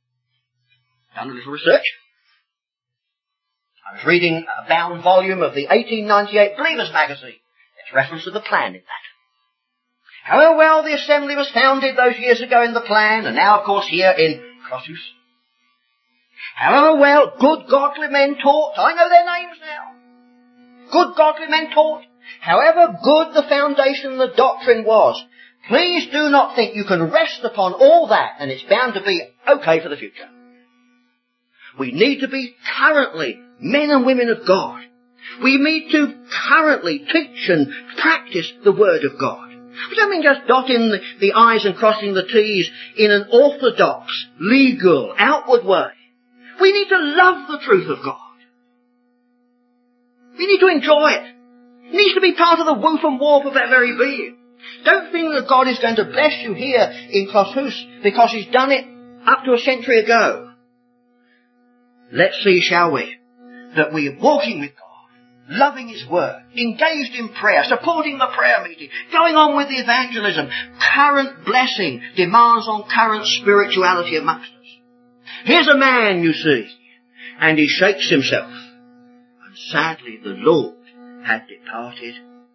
done a little research. I was reading a bound volume of the 1898 Believers magazine. There's reference to the plan in that. However well the assembly was founded those years ago in the plan, and now of course here in Crossus. However well good godly men taught, I know their names now. Good godly men taught. However good the foundation and the doctrine was, please do not think you can rest upon all that and it's bound to be okay for the future. We need to be currently men and women of God We need to currently teach and practice the Word of God. We don't mean just dotting the I's and crossing the T's in an orthodox, legal, outward way. We need to love the truth of God. We need to enjoy it. It needs to be part of the woof and warp of our very being. Don't think that God is going to bless you here in Closhus because He's done it up to a century ago. Let's see, shall we, that we are walking with God, loving His Word, engaged in prayer, supporting the prayer meeting, going on with the evangelism. Current blessing demands on current spirituality amongst us. Here's a man, you see, and he shakes himself. And sadly, the Lord had departed.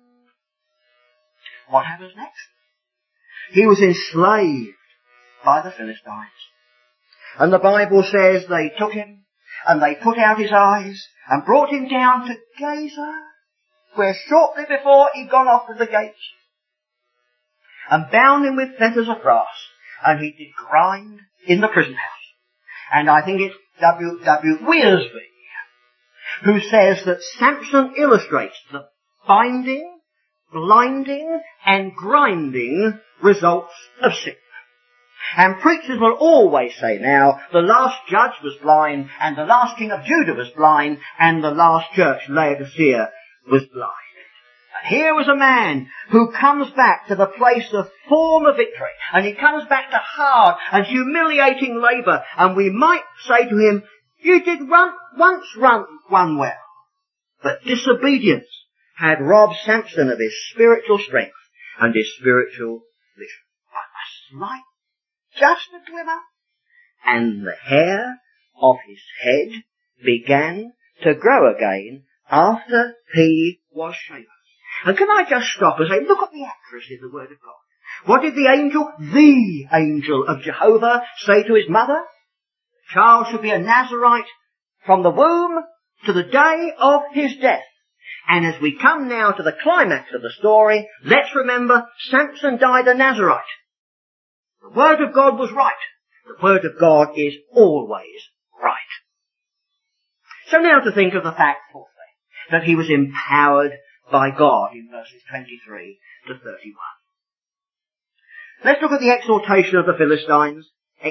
What happens next? He was enslaved by the Philistines. And the Bible says they took him, and they put out his eyes, and brought him down to Gaza, where shortly before he'd gone off to the gates, and bound him with fetters of brass, and he did grind in the prison house. And I think it's W. Wiersbe who says that Samson illustrates the binding, blinding, and grinding results of sin. And preachers will always say now, the last judge was blind, and the last king of Judah was blind, and the last church, Laodicea, was blind. And here was a man who comes back to the place of former victory, and he comes back to hard and humiliating labour, and we might say to him, you did once run one well, but disobedience had robbed Samson of his spiritual strength and his spiritual vision. A slight, just a glimmer, and the hair of his head began to grow again after he was shaven. And can I just stop and say, look at the accuracy of the Word of God. What did the angel of Jehovah, say to his mother? The child should be a Nazarite from the womb to the day of his death. And as we come now to the climax of the story, let's remember Samson died a Nazarite. The Word of God was right. The Word of God is always right. So now to think of the fact, fourthly, that he was empowered by God in verses 23 to 31. Let's look at the exaltation of the Philistines,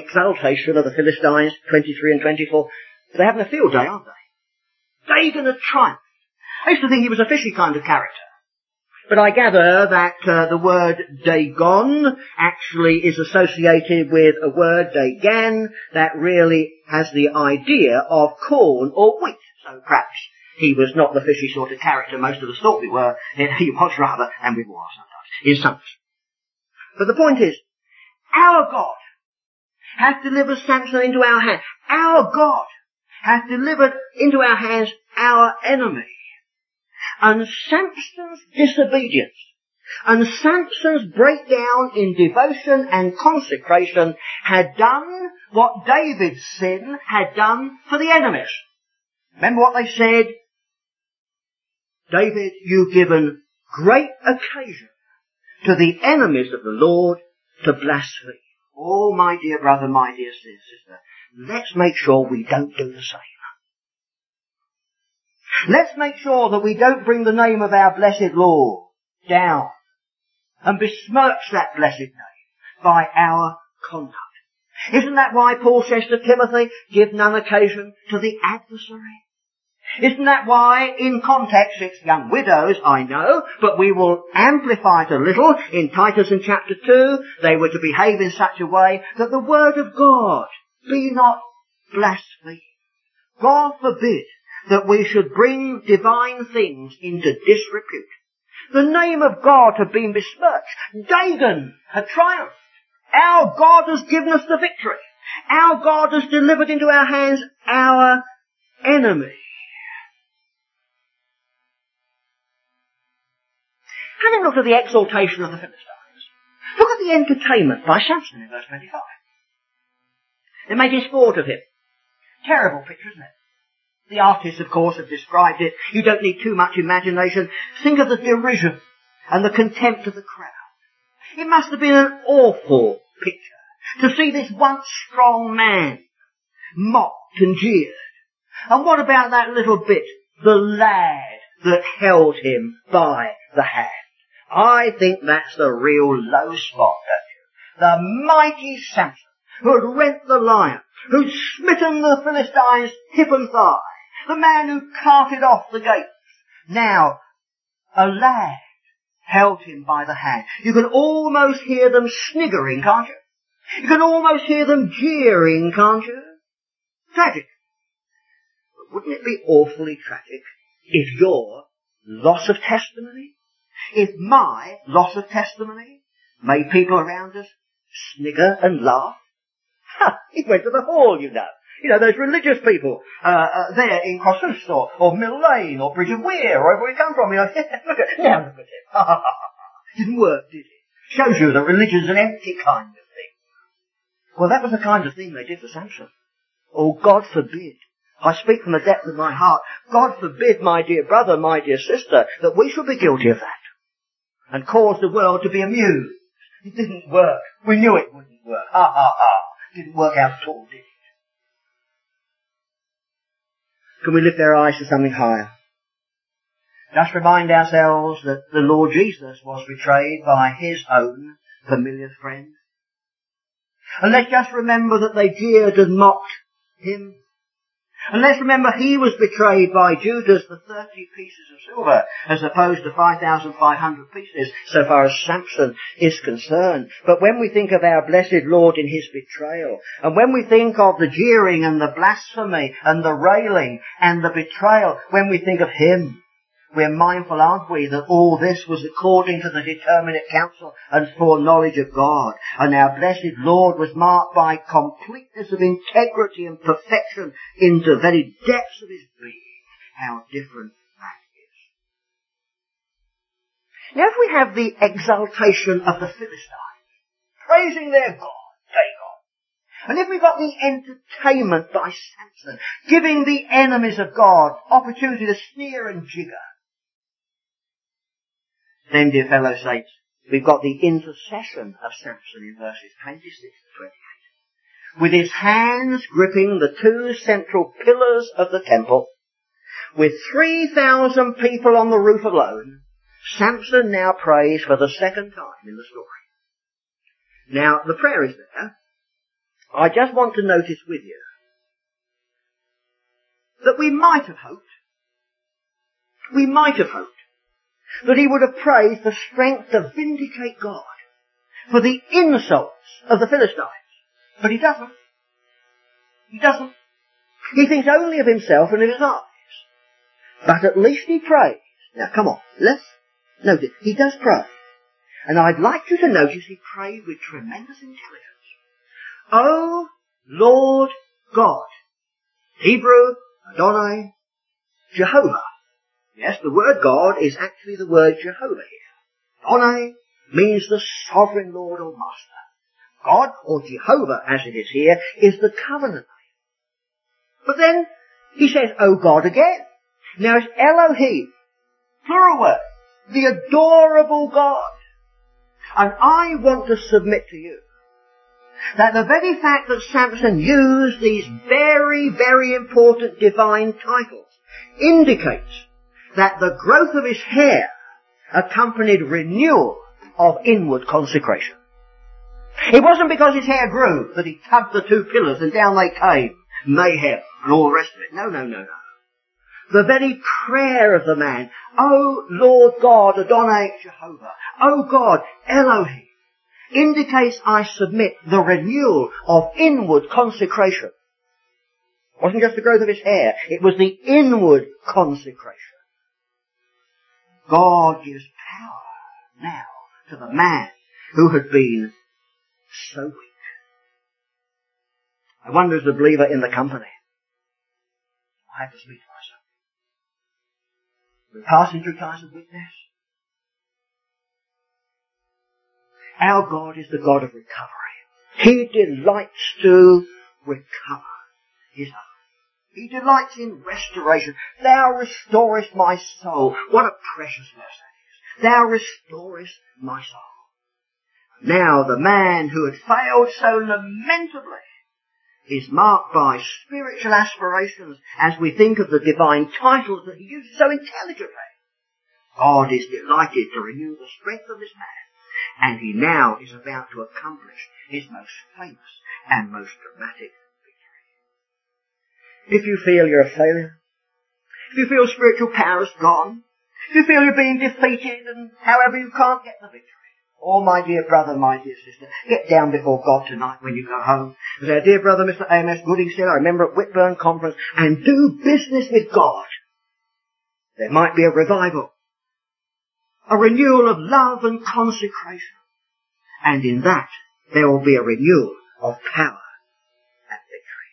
23 and 24. They're having a field day, aren't they? Dagon had triumphed. I used to think he was a fishy kind of character. But I gather that the word Dagon actually is associated with a word Dagan that really has the idea of corn or wheat. So perhaps he was not the fishy sort of character most of us thought we were. He was rather, and we were sometimes, in some. But the point is, our God hath delivered Samson into our hands. Our God hath delivered into our hands our enemy. And Samson's disobedience and Samson's breakdown in devotion and consecration had done what David's sin had done for the enemies. Remember what they said? David, you've given great occasion to the enemies of the Lord to blaspheme. Oh, my dear brother, my dear sister, let's make sure we don't do the same. Let's make sure that we don't bring the name of our blessed Lord down and besmirch that blessed name by our conduct. Isn't that why Paul says to Timothy, give none occasion to the adversary? Isn't that why, in context, it's young widows, I know, but we will amplify it a little. In Titus in chapter 2, they were to behave in such a way that the word of God be not blasphemed. God forbid that we should bring divine things into disrepute. The name of God had been besmirched. Dagon had triumphed. Our God has given us the victory. Our God has delivered into our hands our enemy. Having looked at the exaltation of the Philistines, look at the entertainment by Samson in verse 25. They're making sport of him. Terrible picture, isn't it? The artists, of course, have described it. You don't need too much imagination. Think of the derision and the contempt of the crowd. It must have been an awful picture to see this once strong man mocked and jeered. And what about that little bit, the lad that held him by the hand. I think that's the real low spot, don't you? The mighty Samson, who had rent the lion, who'd smitten the Philistine's hip and thigh, the man who carted off the gates. Now, a lad held him by the hand. You can almost hear them sniggering, can't you? You can almost hear them jeering, can't you? Tragic. But wouldn't it be awfully tragic if your loss of testimony, if my loss of testimony made people around us snigger and laugh? Ha! He went to the hall, you know. You know, those religious people there in Kossuth or Mill Lane or Bridge of Weir, or wherever we come from. You know, look at him. Ha ha ha. Didn't work, did it? Shows you that religion's an empty kind of thing. Well, that was the kind of thing they did for Samson. Oh, God forbid. I speak from the depth of my heart. God forbid, my dear brother, my dear sister, that we should be guilty of that and cause the world to be amused. It didn't work. We knew it wouldn't work. Ha ha ha. Didn't work out at all, did it? Can we lift our eyes to something higher? Just remind ourselves that the Lord Jesus was betrayed by his own familiar friends. And let's just remember that they jeered and mocked him. And let's remember he was betrayed by Judas for 30 pieces of silver as opposed to 5,500 pieces so far as Samson is concerned. But when we think of our blessed Lord in his betrayal, and when we think of the jeering and the blasphemy and the railing and the betrayal, when we think of him, we're mindful, aren't we, that all this was according to the determinate counsel and foreknowledge of God. And our blessed Lord was marked by completeness of integrity and perfection in the very depths of his being. How different that is. Now if we have the exaltation of the Philistines, praising their God, Dagon, and if we've got the entertainment by Samson, giving the enemies of God opportunity to sneer and jigger, then, dear fellow saints, we've got the intercession of Samson in verses 26 to 28. With his hands gripping the two central pillars of the temple, with 3,000 people on the roof alone, Samson now prays for the second time in the story. Now, the prayer is there. I just want to notice with you that we might have hoped that he would have prayed for strength to vindicate God for the insults of the Philistines. But he doesn't. He doesn't. He thinks only of himself and of his eyes. But at least he prays. Now come on, let's notice. He does pray. And I'd like you to notice he prayed with tremendous intelligence. O Lord God, Hebrew, Adonai, Jehovah. Yes, the word God is actually the word Jehovah here. Adonai means the sovereign Lord or Master. God, or Jehovah as it is here, is the covenant name. But then he says, O God again. Now it's Elohim, plural word, the adorable God. And I want to submit to you that the very fact that Samson used these very, very important divine titles indicates that the growth of his hair accompanied renewal of inward consecration. It wasn't because his hair grew that he tugged the two pillars and down they came, mayhem and all the rest of it. No. The very prayer of the man, O Lord God, Adonai Jehovah, O God, Elohim, indicates, I submit, the renewal of inward consecration. It wasn't just the growth of his hair, it was the inward consecration. God gives power now to the man who had been so weak. I wonder, as a believer in the company, I have to speak to myself. We're passing through times of weakness. Our God is the God of recovery. He delights to recover his own. He delights in restoration. Thou restorest my soul. What a precious verse that is. Thou restorest my soul. Now the man who had failed so lamentably is marked by spiritual aspirations as we think of the divine titles that he uses so intelligently. God is delighted to renew the strength of this man, and he now is about to accomplish his most famous and most dramatic victory. If you feel you're a failure, if you feel spiritual power is gone, if you feel you're being defeated and however you can't get the victory, oh, my dear brother, my dear sister, get down before God tonight when you go home. And say, dear brother, Mr. A.M.S. Gooding said, I remember at Whitburn Conference, and do business with God. There might be a revival, a renewal of love and consecration. And in that, there will be a renewal of power and victory.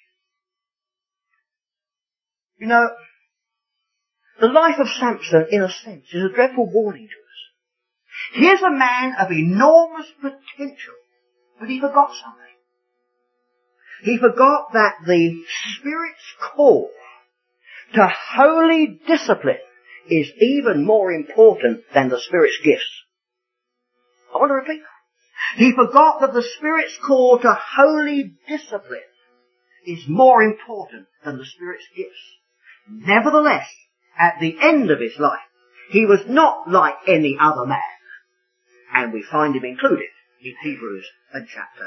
You know, the life of Samson, in a sense, is a dreadful warning to us. Here's a man of enormous potential, but he forgot something. He forgot that the Spirit's call to holy discipline is even more important than the Spirit's gifts. I want to repeat that. He forgot that the Spirit's call to holy discipline is more important than the Spirit's gifts. Nevertheless, at the end of his life, he was not like any other man. And we find him included in Hebrews and chapter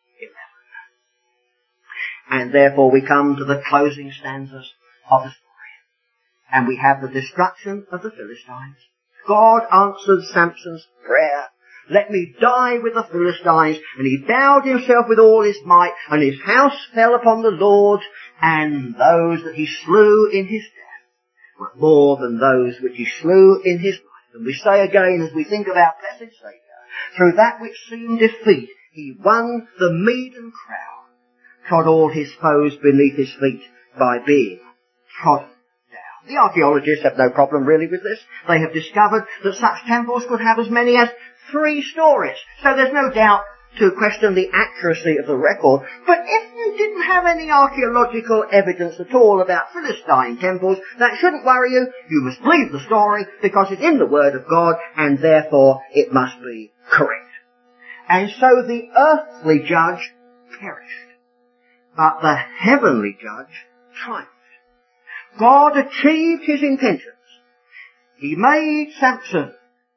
11. And therefore we come to the closing stanzas of the story. And we have the destruction of the Philistines. God answered Samson's prayer. Let me die with the Philistines. And he bowed himself with all his might, and his house fell upon the Lord, and those that he slew in his death were more than those which he slew in his life. And we say again, as we think of our blessed Saviour, through that which seemed defeat, he won the Medan crown, trod all his foes beneath his feet by being trodden down. The archaeologists have no problem really with this. They have discovered that such temples could have as many as 3 stories. So there's no doubt to question the accuracy of the record. But if you didn't have any archaeological evidence at all about Philistine temples, that shouldn't worry you. You must believe the story because it's in the Word of God, and therefore it must be correct. And so the earthly judge perished, but the heavenly judge triumphed. God achieved his intentions. He made Samson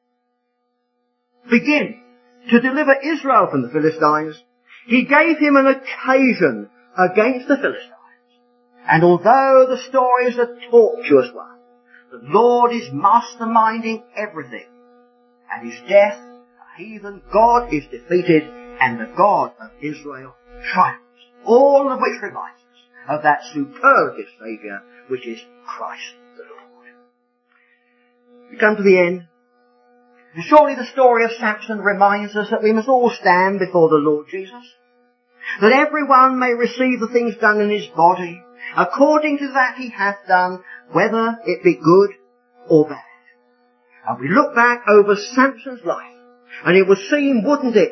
begin to deliver Israel from the Philistines. He gave him an occasion against the Philistines. And although the story is a tortuous one, the Lord is masterminding everything. And his death, a heathen God is defeated, and the God of Israel triumphs. All of which reminds us of that superlative Saviour, which is Christ the Lord. We come to the end. And surely the story of Samson reminds us that we must all stand before the Lord Jesus, that everyone may receive the things done in his body, according to that he hath done, whether it be good or bad. And we look back over Samson's life, and it would seem, wouldn't it,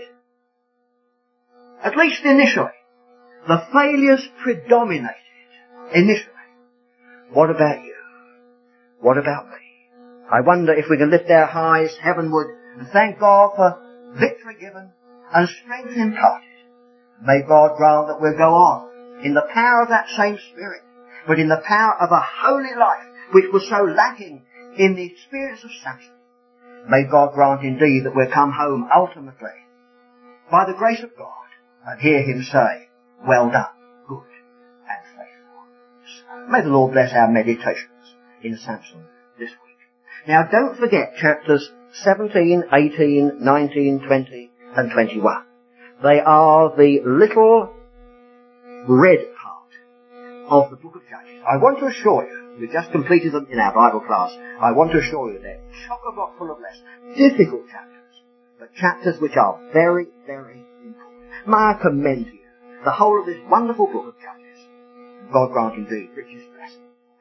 at least initially, the failures predominated initially. What about you? What about me? I wonder if we can lift our eyes heavenward and thank God for victory given and strength imparted. May God grant that we'll go on in the power of that same Spirit, but in the power of a holy life which was so lacking in the experience of Samson. May God grant indeed that we'll come home ultimately by the grace of God and hear him say, well done, good and faithful. May the Lord bless our meditations in Samson this week. Now don't forget chapters 17, 18, 19, 20 and 21. They are the little red part of the book of Judges. I want to assure you, we just completed them in our Bible class, I want to assure you they're chock-a-block full of lessons. Difficult chapters, but chapters which are very, very important. May I commend to you the whole of this wonderful book of Judges. God grant indeed richest blessing.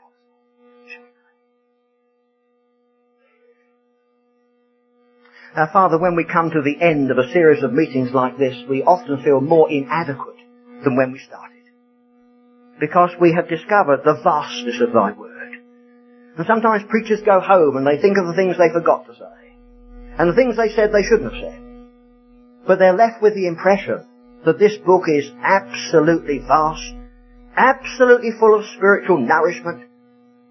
Now, Father, when we come to the end of a series of meetings like this, we often feel more inadequate than when we started. Because we have discovered the vastness of thy word. And sometimes preachers go home and they think of the things they forgot to say. And the things they said they shouldn't have said. But they're left with the impression that this book is absolutely vast, absolutely full of spiritual nourishment,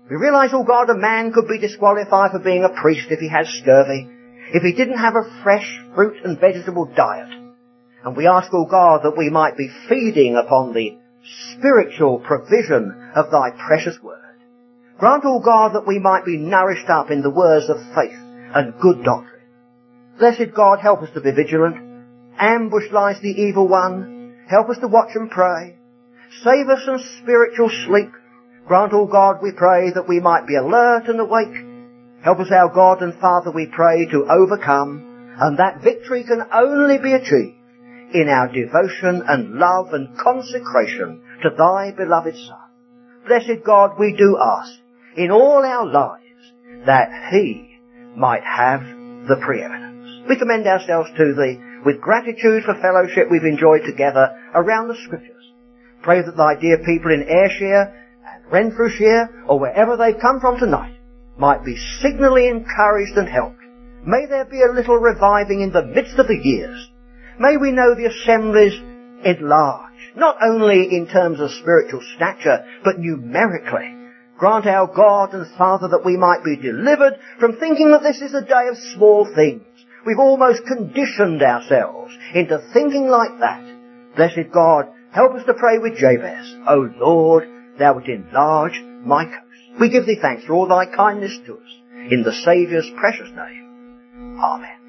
We realise, oh God, a man could be disqualified for being a priest if he had scurvy, if he didn't have a fresh fruit and vegetable diet. And we ask, oh God, that we might be feeding upon the spiritual provision of thy precious word. Grant, oh God, that we might be nourished up in the words of faith and good doctrine. Blessed God, help us to be vigilant. Ambush lies the evil one. Help us to watch and pray. Save us from spiritual sleep. Grant, O God, we pray, that we might be alert and awake. Help us, our God and Father, we pray, to overcome, and that victory can only be achieved in our devotion and love and consecration to thy beloved Son. Blessed God, we do ask in all our lives that he might have the preeminence. We commend ourselves to thee with gratitude for fellowship we've enjoyed together around the Scriptures. Pray that thy dear people in Ayrshire and Renfrewshire, or wherever they've come from tonight, might be signally encouraged and helped. May there be a little reviving in the midst of the years. May we know the assemblies enlarged, not only in terms of spiritual stature, but numerically. Grant, our God and Father, that we might be delivered from thinking that this is a day of small things. We've almost conditioned ourselves into thinking like that. Blessed God, help us to pray with Jabez. O Lord, thou wilt enlarge my coast. We give thee thanks for all thy kindness to us. In the Saviour's precious name. Amen.